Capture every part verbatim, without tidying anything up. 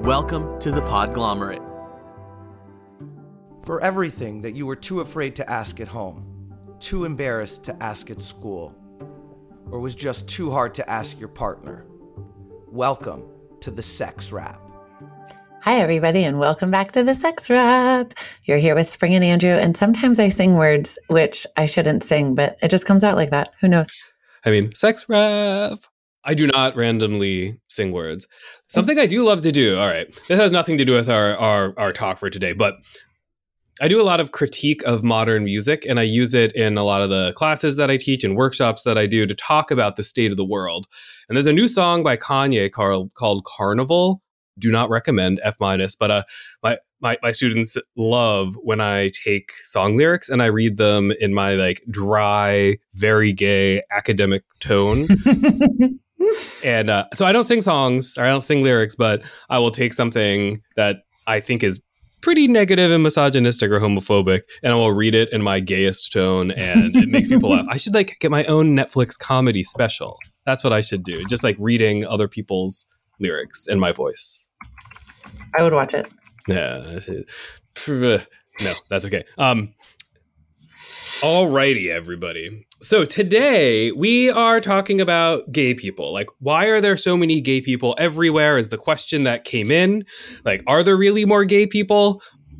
Welcome to the Podglomerate. For everything that you were too afraid to ask at home, too embarrassed to ask at school, or was just too hard to ask your partner, welcome to the Sex Wrap. Hi, everybody, and welcome back to the Sex Wrap. You're here with Spring and Andrew, and sometimes I sing words which I shouldn't sing, but it just comes out like that. Who knows? I mean, Sex Wrap. I do not randomly sing words. Something I do love to do. All right, this has nothing to do with our, our, our talk for today, but I do a lot of critique of modern music, and I use it in a lot of the classes that I teach and workshops that I do to talk about the state of the world. And there's a new song by Kanye called, called Carnival. Do not recommend, F minus, but uh, my, my my students love when I take song lyrics and I read them in my like dry, very gay academic tone. And uh, so I don't sing songs or I don't sing lyrics, but I will take something that I think is pretty negative and misogynistic or homophobic, and I will read it in my gayest tone, and it makes people laugh. I should like get my own Netflix comedy special. That's what I should do. Just like reading other people's lyrics in my voice. I would watch it. Yeah. No, that's okay. Um, alrighty, everybody. So today we are talking about gay people. Like, why are there so many gay people everywhere is the question that came in. Like, are there really more gay people?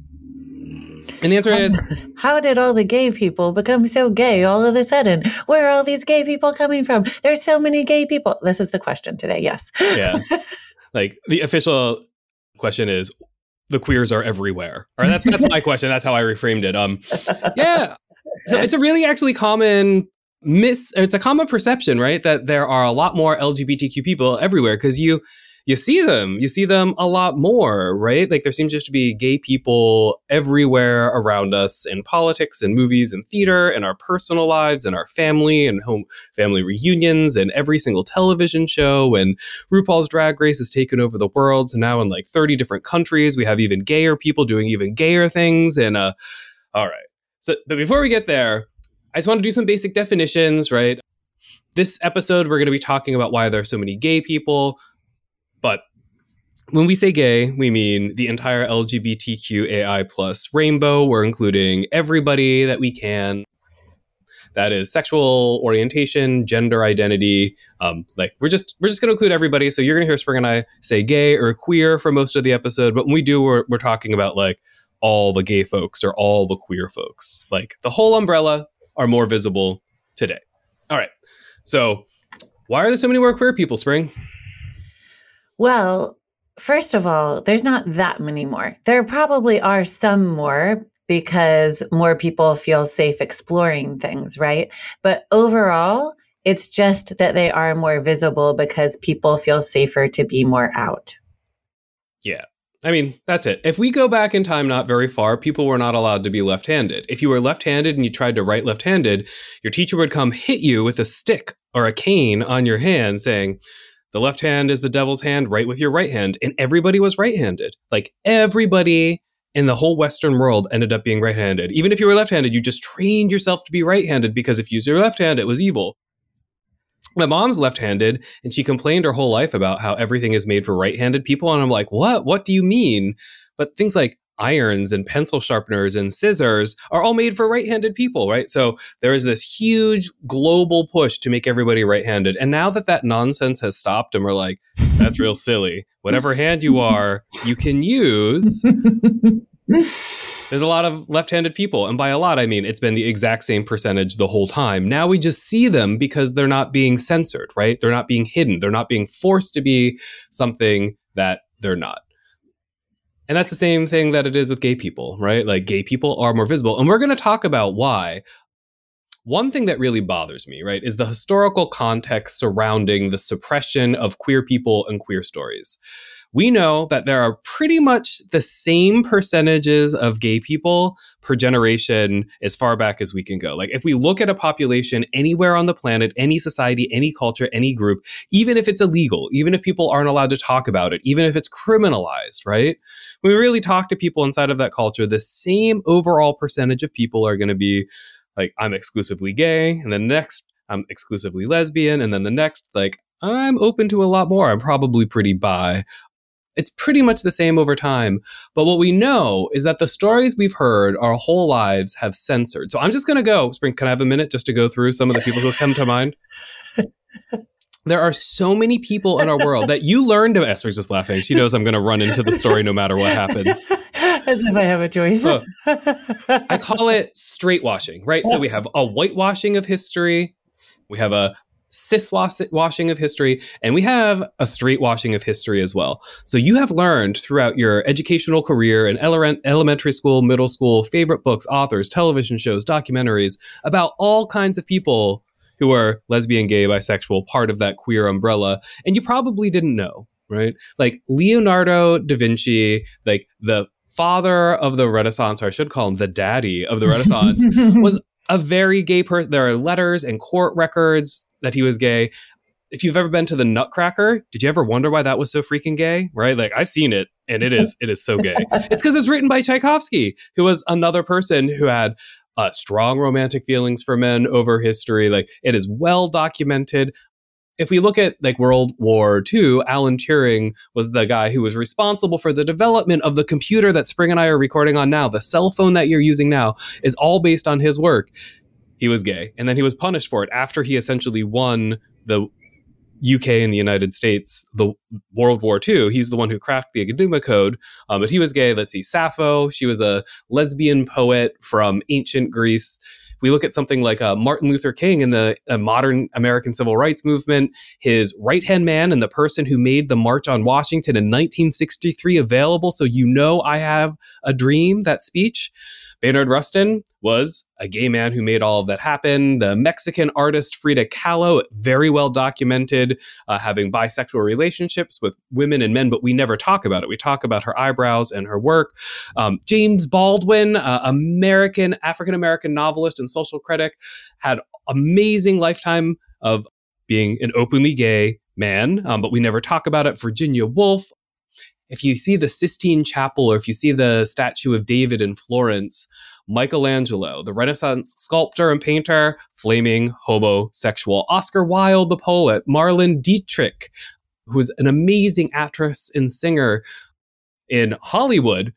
And the answer is... How did all the gay people become so gay all of a sudden? Where are all these gay people coming from? There's so many gay people. This is the question today, yes. Yeah. Like, the official question is, the queers are everywhere. Or that's, that's my question. That's how I reframed it. Um, yeah. So it's a really actually common mis, it's a common perception, right? That there are a lot more L G B T Q people everywhere because you, you see them, you see them a lot more, right? Like there seems just to be gay people everywhere around us in politics and movies and theater and our personal lives and our family and home family reunions and every single television show. And RuPaul's Drag Race has taken over the world. So now in like thirty different countries, we have even gayer people doing even gayer things. And uh, all right. So, but before we get there, I just want to do some basic definitions, right? This episode, we're going to be talking about why there are so many gay people. But when we say gay, we mean the entire L G B T Q A I plus rainbow. We're including everybody that we can. That is sexual orientation, gender identity. Um, like we're just we're just going to include everybody. So you're going to hear Spring and I say gay or queer for most of the episode. But when we do, we're we're talking about like all the gay folks or all the queer folks. Like the whole umbrella are more visible today. All right. So why are there so many more queer people, Spring? Well, first of all, there's not that many more. There probably are some more because more people feel safe exploring things, right? But overall, it's just that they are more visible because people feel safer to be more out. Yeah. I mean, that's it. If we go back in time not very far, people were not allowed to be left-handed. If you were left-handed and you tried to write left-handed, your teacher would come hit you with a stick or a cane on your hand saying, the left hand is the devil's hand, write with your right hand. And everybody was right-handed. Like everybody in the whole Western world ended up being right-handed. Even if you were left-handed, you just trained yourself to be right-handed because if you used your left hand, it was evil. My mom's left-handed, and she complained her whole life about how everything is made for right-handed people. And I'm like, what? What do you mean? But things like irons and pencil sharpeners and scissors are all made for right-handed people, right? So there is this huge global push to make everybody right-handed. And now that that nonsense has stopped and we're like, that's real silly. Whatever hand you are, you can use. There's a lot of left-handed people. And by a lot, I mean, it's been the exact same percentage the whole time. Now we just see them because they're not being censored, right? They're not being hidden. They're not being forced to be something that they're not. And that's the same thing that it is with gay people, right? Like gay people are more visible. And we're going to talk about why. One thing that really bothers me, right, is the historical context surrounding the suppression of queer people and queer stories. We know that there are pretty much the same percentages of gay people per generation as far back as we can go. Like if we look at a population anywhere on the planet, any society, any culture, any group, even if it's illegal, even if people aren't allowed to talk about it, even if it's criminalized, right? When we really talk to people inside of that culture, the same overall percentage of people are going to be like, I'm exclusively gay, and then next, I'm exclusively lesbian, and then the next, like, I'm open to a lot more. I'm probably pretty bi. It's pretty much the same over time. But what we know is that the stories we've heard our whole lives have censored. So I'm just going to go, Spring, can I have a minute just to go through some of the people who come to mind? There are so many people in our world that you learn to, Esther's just laughing. She knows I'm going to run into the story no matter what happens. As if I have a choice. Oh, I call it straight washing, right? So we have a whitewashing of history. We have a cis washing of history, and we have a straight washing of history as well. So you have learned throughout your educational career in ele- elementary school, middle school, favorite books, authors, television shows, documentaries about all kinds of people who are lesbian, gay, bisexual, part of that queer umbrella. And you probably didn't know, right? Like Leonardo da Vinci, like the father of the Renaissance, or I should call him the daddy of the Renaissance, was a very gay person. There are letters and court records that he was gay. If you've ever been to the Nutcracker, did you ever wonder why that was so freaking gay? Right? Like I've seen it and it is, it is so gay. It's because it's written by Tchaikovsky, who was another person who had uh, strong romantic feelings for men over history. Like it is well documented. If we look at like World War Two, Alan Turing was the guy who was responsible for the development of the computer that Spring and I are recording on now. The cell phone that you're using now is all based on his work. He was gay, and then he was punished for it after he essentially won the U K and the United States, the World War Two. He's the one who cracked the Enigma code, um, but he was gay. Let's see, Sappho, she was a lesbian poet from ancient Greece. If we look at something like uh, Martin Luther King in the uh, modern American civil rights movement, his right-hand man and the person who made the March on Washington in nineteen sixty-three available, so you know I have a dream, that speech. Bayard Rustin was a gay man who made all of that happen. The Mexican artist Frida Kahlo, very well documented, uh, having bisexual relationships with women and men, but we never talk about it. We talk about her eyebrows and her work. Um, James Baldwin, uh, American, African-American novelist and social critic, had amazing lifetime of being an openly gay man, um, but we never talk about it. Virginia Woolf. If you see the Sistine Chapel, or if you see the statue of David in Florence, Michelangelo, the Renaissance sculptor and painter, flaming homosexual. Oscar Wilde, the poet. Marlene Dietrich, who's an amazing actress and singer in Hollywood,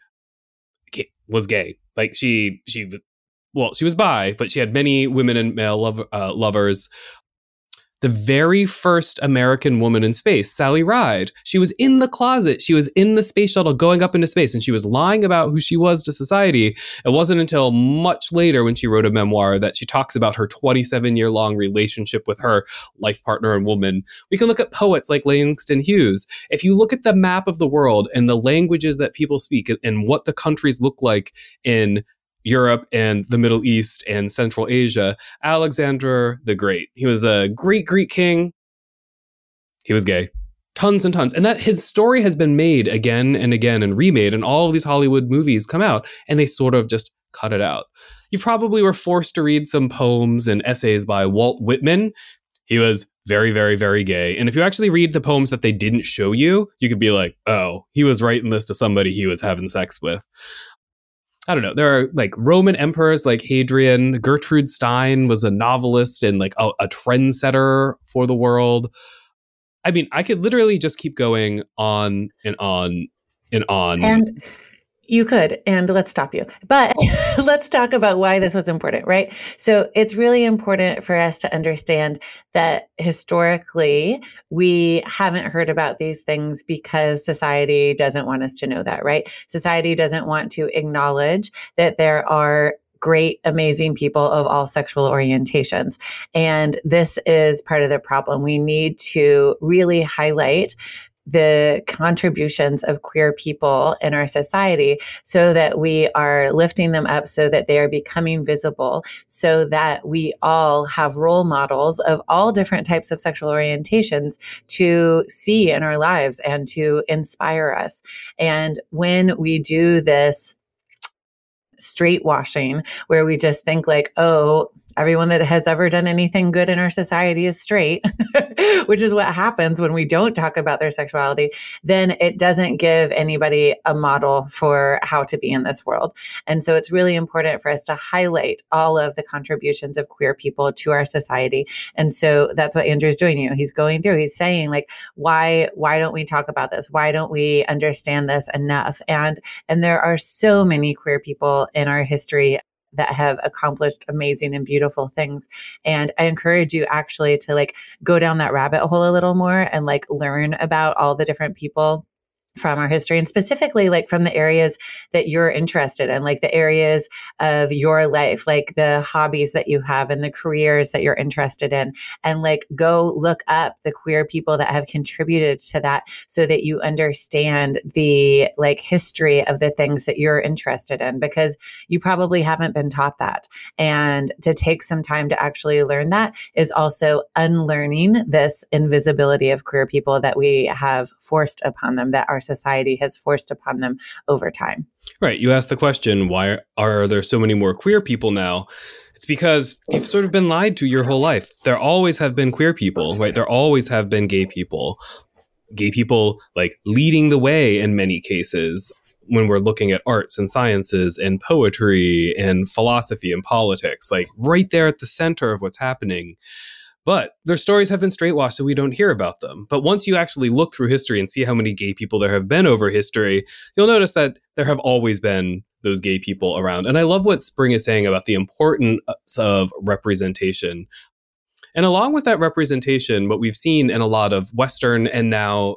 was gay. Like she, she, well, she was bi, but she had many women and male love, uh, lovers. The very first American woman in space, Sally Ride, she was in the closet. She was in the space shuttle going up into space, and she was lying about who she was to society. It wasn't until much later when she wrote a memoir that she talks about her twenty-seven year long relationship with her life partner and woman. We can look at poets like Langston Hughes. If you look at the map of the world and the languages that people speak and what the countries look like in Europe and the Middle East and Central Asia, Alexander the Great. He was a great Greek king. He was gay. Tons and tons. And that his story has been made again and again and remade, and all of these Hollywood movies come out and they sort of just cut it out. You probably were forced to read some poems and essays by Walt Whitman. He was very, very, very gay. And if you actually read the poems that they didn't show you, you could be like, oh, he was writing this to somebody he was having sex with. I don't know. There are like Roman emperors like Hadrian. Gertrude Stein was a novelist and like a, a trendsetter for the world. I mean, I could literally just keep going on and on and on. And you could, and let's stop you. But let's talk about why this was important, right? So it's really important for us to understand that historically, we haven't heard about these things because society doesn't want us to know that, right? Society doesn't want to acknowledge that there are great, amazing people of all sexual orientations. And this is part of the problem. We need to really highlight the contributions of queer people in our society so that we are lifting them up, so that they are becoming visible, so that we all have role models of all different types of sexual orientations to see in our lives and to inspire us. And when we do this straight washing, where we just think like, oh, everyone that has ever done anything good in our society is straight, which is what happens when we don't talk about their sexuality, then it doesn't give anybody a model for how to be in this world. And so it's really important for us to highlight all of the contributions of queer people to our society. And so that's what Andrew's doing. You know, he's going through, he's saying like, why, why don't we talk about this? Why don't we understand this enough? And, and there are so many queer people in our history that have accomplished amazing and beautiful things. And I encourage you actually to like go down that rabbit hole a little more and like learn about all the different people from our history, and specifically like from the areas that you're interested in, like the areas of your life, like the hobbies that you have and the careers that you're interested in, and like go look up the queer people that have contributed to that so that you understand the like history of the things that you're interested in, because you probably haven't been taught that. And to take some time to actually learn that is also unlearning this invisibility of queer people that we have forced upon them, that our society has forced upon them over time. Right. You asked the question, why are there so many more queer people now? It's because you've sort of been lied to your whole life. There always have been queer people, right? There always have been gay people. Gay people like leading the way in many cases when we're looking at arts and sciences and poetry and philosophy and politics, like right there at the center of what's happening. But their stories have been straightwashed, so we don't hear about them. But once you actually look through history and see how many gay people there have been over history, you'll notice that there have always been those gay people around. And I love what Spring is saying about the importance of representation. And along with that representation, what we've seen in a lot of Western and now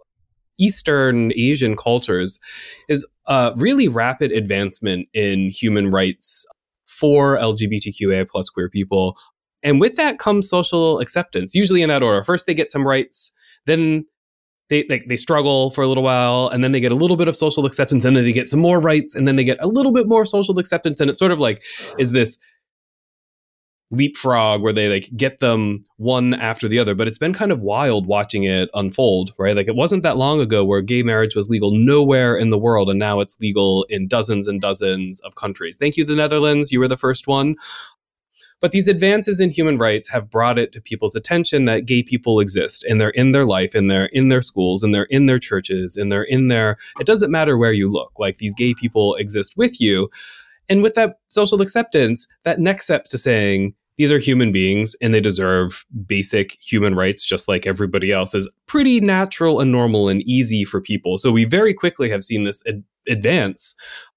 Eastern Asian cultures is a really rapid advancement in human rights for L G B T Q A plus queer people. And with that comes social acceptance, usually in that order. First, they get some rights, then they, they they struggle for a little while, and then they get a little bit of social acceptance, and then they get some more rights, and then they get a little bit more social acceptance. And it's sort of like is this leapfrog where they like get them one after the other. But it's been kind of wild watching it unfold, right? Like it wasn't that long ago where gay marriage was legal nowhere in the world, and now it's legal in dozens and dozens of countries. Thank you, the Netherlands. You were the first one. But these advances in human rights have brought it to people's attention that gay people exist, and they're in their life, and they're in their schools, and they're in their churches, and they're in their, it doesn't matter where you look, like these gay people exist with you. And with that social acceptance, that next step to saying these are human beings and they deserve basic human rights just like everybody else is pretty natural and normal and easy for people. So we very quickly have seen this ad- advance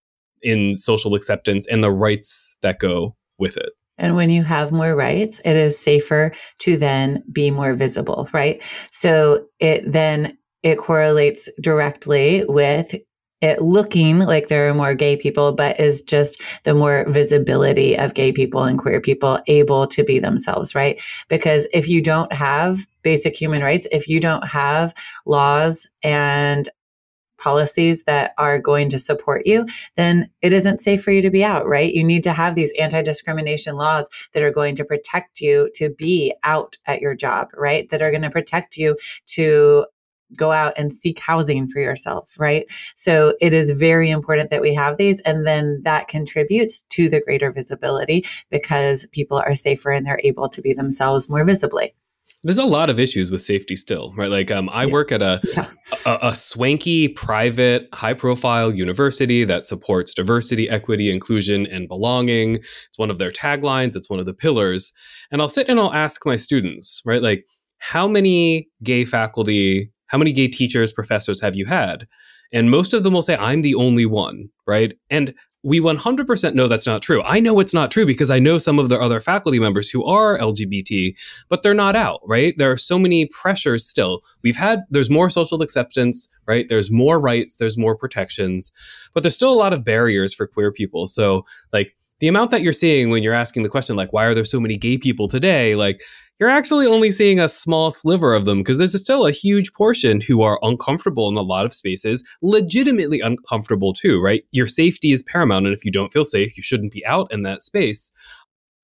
in social acceptance and the rights that go with it. And when you have more rights, it is safer to then be more visible, right? So it then it correlates directly with it looking like there are more gay people, but is just the more visibility of gay people and queer people able to be themselves, right? Because if you don't have basic human rights, if you don't have laws and policies that are going to support you, then it isn't safe for you to be out, right? You need to have these anti-discrimination laws that are going to protect you to be out at your job, right? That are going to protect you to go out and seek housing for yourself, right? So it is very important that we have these, and then that contributes to the greater visibility because people are safer and they're able to be themselves more visibly. There's a lot of issues with safety still, right? Like um, I work at a, Yeah. a a swanky, private, high-profile university that supports diversity, equity, inclusion, and belonging. It's one of their taglines. It's one of the pillars. And I'll sit and I'll ask my students, right? Like, how many gay faculty, how many gay teachers, professors have you had? And most of them will say, I'm the only one, right? And we one hundred percent know that's not true. I know it's not true because I know some of their other faculty members who are L G B T, but they're not out, right? There are so many pressures still. We've had, there's more social acceptance, right? There's more rights, there's more protections, but there's still a lot of barriers for queer people. So like the amount that you're seeing when you're asking the question, like, why are there so many gay people today? Like, you're actually only seeing a small sliver of them because there's still a huge portion who are uncomfortable in a lot of spaces, legitimately uncomfortable too, right? Your safety is paramount. And if you don't feel safe, you shouldn't be out in that space.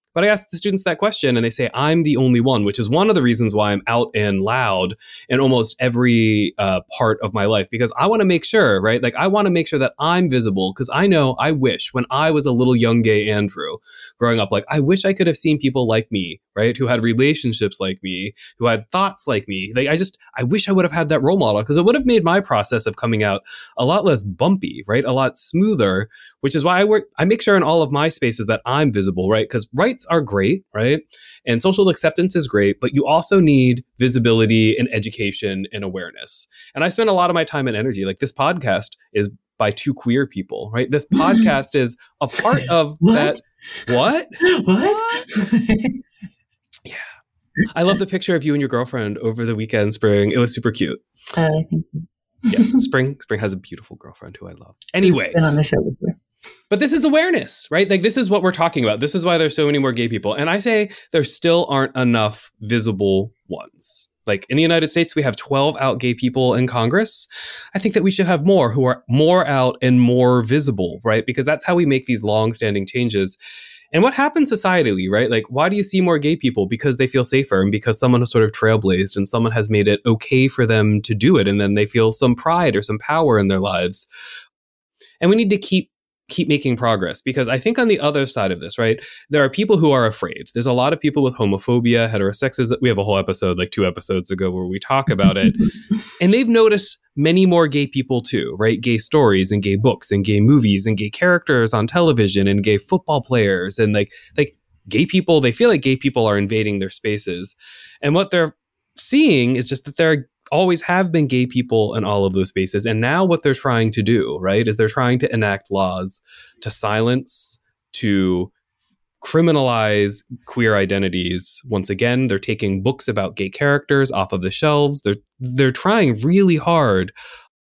But I ask the students that question and they say, I'm the only one, which is one of the reasons why I'm out and loud in almost every uh, part of my life, because I want to make sure, right? Like I want to make sure that I'm visible, because I know I wish when I was a little young gay Andrew growing up, like I wish I could have seen people like me, right? Who had relationships like me, who had thoughts like me. Like I just, I wish I would have had that role model, because it would have made my process of coming out a lot less bumpy, right? A lot smoother, which is why I work, I make sure in all of my spaces that I'm visible, right? Because rights are great, right? And social acceptance is great, but you also need visibility and education and awareness. And I spend a lot of my time and energy, like this podcast is by two queer people, right? This podcast is a part of What? that. What? What? Yeah. I love the picture of you and your girlfriend over the weekend, Spring. It was super cute. Uh, I think Yeah, Spring Spring has a beautiful girlfriend who I love. Anyway. She's been on the show before. But this is awareness, right? Like this is what we're talking about. This is why there's so many more gay people. And I say there still aren't enough visible ones. Like in the United States, we have twelve out gay people in Congress. I think that we should have more who are more out and more visible, right? Because that's how we make these long-standing changes. And what happens societally, right? Like, why do you see more gay people? Because they feel safer and because someone has sort of trailblazed and someone has made it okay for them to do it. And then they feel some pride or some power in their lives. And we need to keep keep making progress, because I think on the other side of this, right, there are people who are afraid. There's a lot of people with homophobia, heterosexism. We have a whole episode like two episodes ago where we talk about it. And they've noticed many more gay people too, right? Gay stories and gay books and gay movies and gay characters on television and gay football players and like like gay people. They feel like gay people are invading their spaces. And what they're seeing is just that they're always have been gay people in all of those spaces. And now what they're trying to do, right, is they're trying to enact laws to silence, to criminalize queer identities. Once again, they're taking books about gay characters off of the shelves. They're they're trying really hard.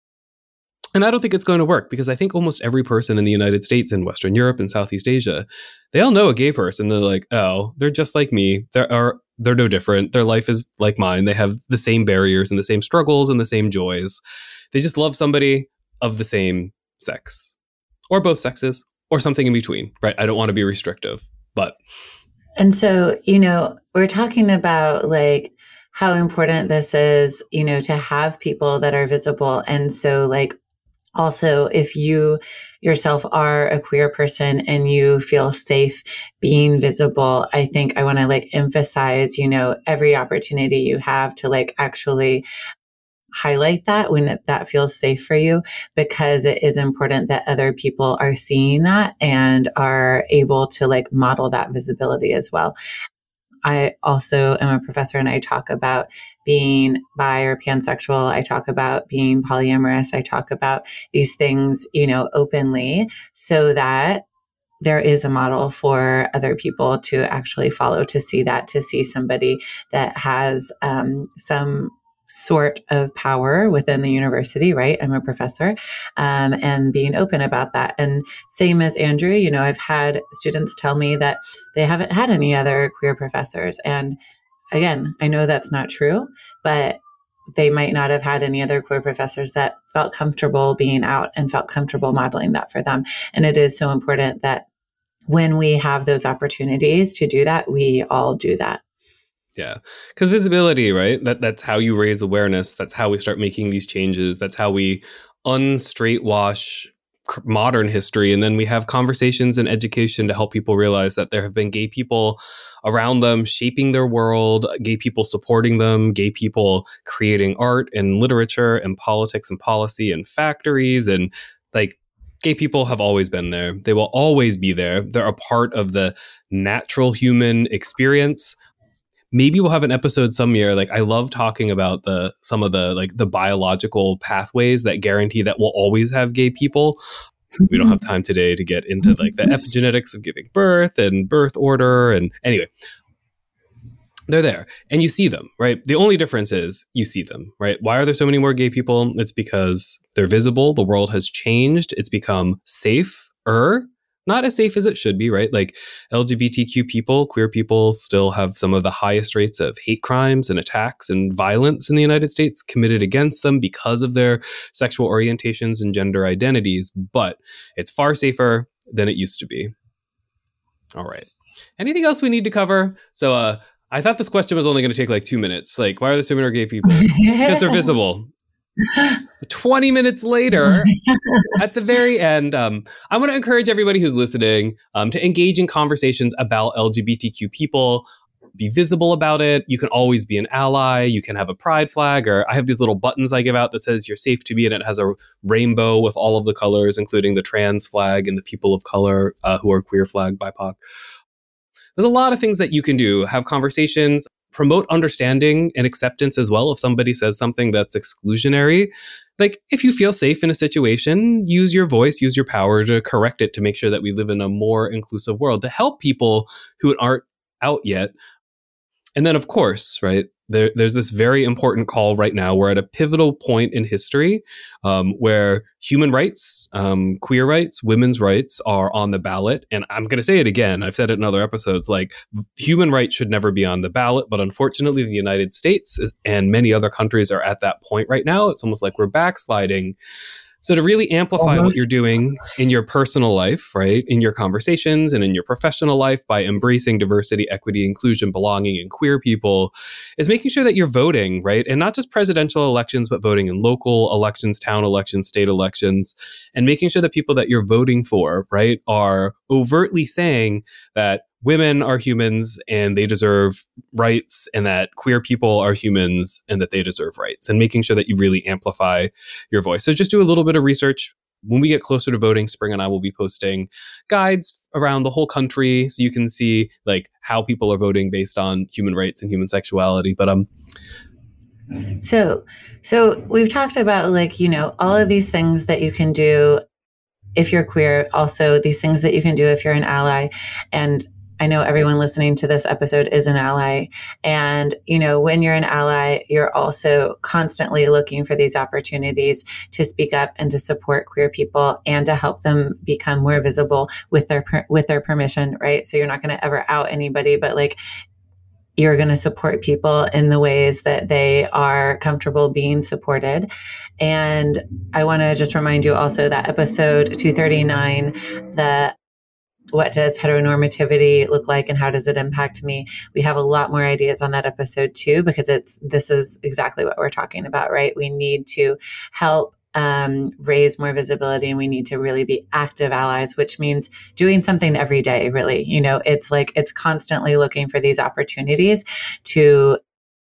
And I don't think it's going to work, because I think almost every person in the United States and Western Europe and Southeast Asia, they all know a gay person. They're like, oh, they're just like me. They're are they're no different. Their life is like mine. They have the same barriers and the same struggles and the same joys. They just love somebody of the same sex, or both sexes, or something in between, right? I don't want to be restrictive, but. And so, you know, we're talking about like how important this is, you know, to have people that are visible. And so like, also, if you yourself are a queer person and you feel safe being visible, I think I want to like emphasize, you know, every opportunity you have to like actually highlight that when it, that feels safe for you, because it is important that other people are seeing that and are able to like model that visibility as well. I also am a professor and I talk about being bi or pansexual. I talk about being polyamorous. I talk about these things, you know, openly, so that there is a model for other people to actually follow, to see that, to see somebody that has um, some sort of power within the university, right? I'm a professor, um, and being open about that. And same as Andrew, you know, I've had students tell me that they haven't had any other queer professors. And again, I know that's not true, but they might not have had any other queer professors that felt comfortable being out and felt comfortable modeling that for them. And it is so important that when we have those opportunities to do that, we all do that. Yeah, because visibility, right? That that's how you raise awareness. That's how we start making these changes. That's how we unstraightwash modern history. And then we have conversations and education to help people realize that there have been gay people around them shaping their world, gay people supporting them, gay people creating art and literature and politics and policy and factories. And like, gay people have always been there. They will always be there. They're a part of the natural human experience. Maybe we'll have an episode some year. Like, I love talking about the some of the like the biological pathways that guarantee that we'll always have gay people. We don't have time today to get into like the epigenetics of giving birth and birth order. And anyway, they're there and you see them, right? The only difference is you see them, right? Why are there so many more gay people? It's because they're visible. The world has changed. It's become safer. Not as safe as it should be, right? Like L G B T Q people, queer people still have some of the highest rates of hate crimes and attacks and violence in the United States committed against them because of their sexual orientations and gender identities. But it's far safer than it used to be. All right. anything else we need to cover? So uh, I thought this question was only going to take like two minutes. Like, why are there so many gay people? Because they're visible. twenty minutes later, at the very end, um, I want to encourage everybody who's listening um, to engage in conversations about L G B T Q people. Be visible about it. You can always be an ally. You can have a pride flag, or I have these little buttons I give out that says you're safe to be, and it has a rainbow with all of the colors, including the trans flag and the people of color uh, who are queer flag, B I P O C. There's a lot of things that you can do. Have conversations, promote understanding and acceptance as well. If somebody says something that's exclusionary, like if you feel safe in a situation, use your voice, use your power to correct it, to make sure that we live in a more inclusive world, to help people who aren't out yet. And then, of course, right, there, there's this very important call right now. We're at a pivotal point in history um, where human rights, um, queer rights, women's rights are on the ballot. And I'm going to say it again. I've said it in other episodes, like human rights should never be on the ballot. But unfortunately, the United States is, and many other countries are at that point right now. It's almost like we're backsliding. So to really amplify Almost. what you're doing in your personal life, right, in your conversations and in your professional life by embracing diversity, equity, inclusion, belonging, and queer people is making sure that you're voting, right? And not just presidential elections, but voting in local elections, town elections, state elections, and making sure that people that you're voting for, right, are overtly saying that women are humans and they deserve rights, and that queer people are humans and that they deserve rights, and making sure that you really amplify your voice. So just do a little bit of research. When we get closer to voting, Spring and I will be posting guides around the whole country so you can see like how people are voting based on human rights and human sexuality. But um so so we've talked about like, you know, all of these things that you can do if you're queer, also these things that you can do if you're an ally. And I know everyone listening to this episode is an ally. And, you know, when you're an ally, you're also constantly looking for these opportunities to speak up and to support queer people and to help them become more visible with their, with their permission, right? So you're not going to ever out anybody, but like, you're going to support people in the ways that they are comfortable being supported. And I want to just remind you also that episode two thirty-nine, the what does heteronormativity look like and how does it impact me? We have a lot more ideas on that episode too, because it's, this is exactly what we're talking about, right? We need to help um, raise more visibility, and we need to really be active allies, which means doing something every day, really. You know, it's like, it's constantly looking for these opportunities to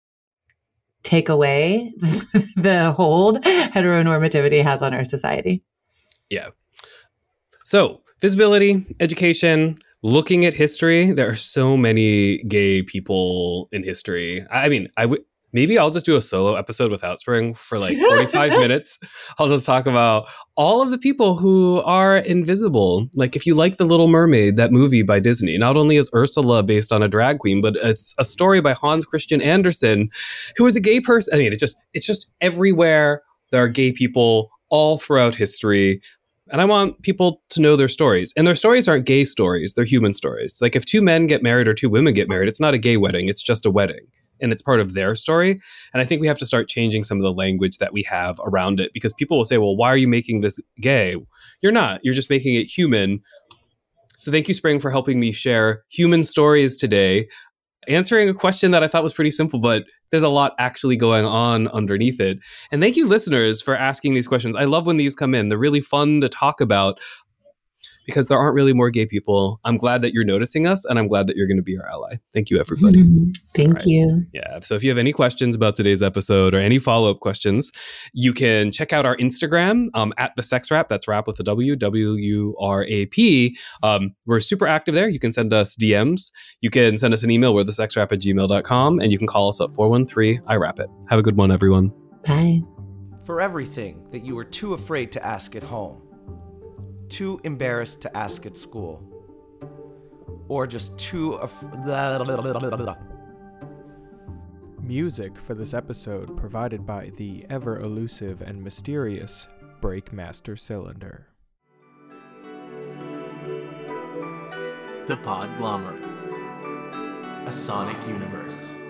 take away the hold heteronormativity has on our society. Yeah. So, visibility, education, looking at history. There are so many gay people in history. I mean, I would maybe I'll just do a solo episode without Spring for like forty-five minutes. I'll just talk about all of the people who are invisible. Like if you like The Little Mermaid, that movie by Disney, not only is Ursula based on a drag queen, but it's a story by Hans Christian Andersen, who is a gay person. I mean, it's just it's just everywhere. There are gay people all throughout history. And I want people to know their stories. And their stories aren't gay stories. They're human stories. Like if two men get married or two women get married, it's not a gay wedding. It's just a wedding. And it's part of their story. And I think we have to start changing some of the language that we have around it, because people will say, well, why are you making this gay? You're not. You're just making it human. So thank you, Spring, for helping me share human stories today, answering a question that I thought was pretty simple, but there's a lot actually going on underneath it. And thank you, listeners, for asking these questions. I love when these come in. They're really fun to talk about because there aren't really more gay people. I'm glad that you're noticing us, and I'm glad that you're going to be our ally. Thank you, everybody. Mm-hmm. Thank right. you. Yeah. So if you have any questions about today's episode or any follow-up questions, you can check out our Instagram um, at the Sex Wrap. That's Wrap with a W, W U R A P. Um, we're super active there. You can send us D Ms. You can send us an email. We're the sex wrap at gmail dot com, and you can call us at four one three I wrap it. Have a good one, everyone. Bye. For everything that you were too afraid to ask at home, too embarrassed to ask at school, or just too af- Music for this episode provided by the ever elusive and mysterious Breakmaster Cylinder. The Podglomerate, a sonic universe.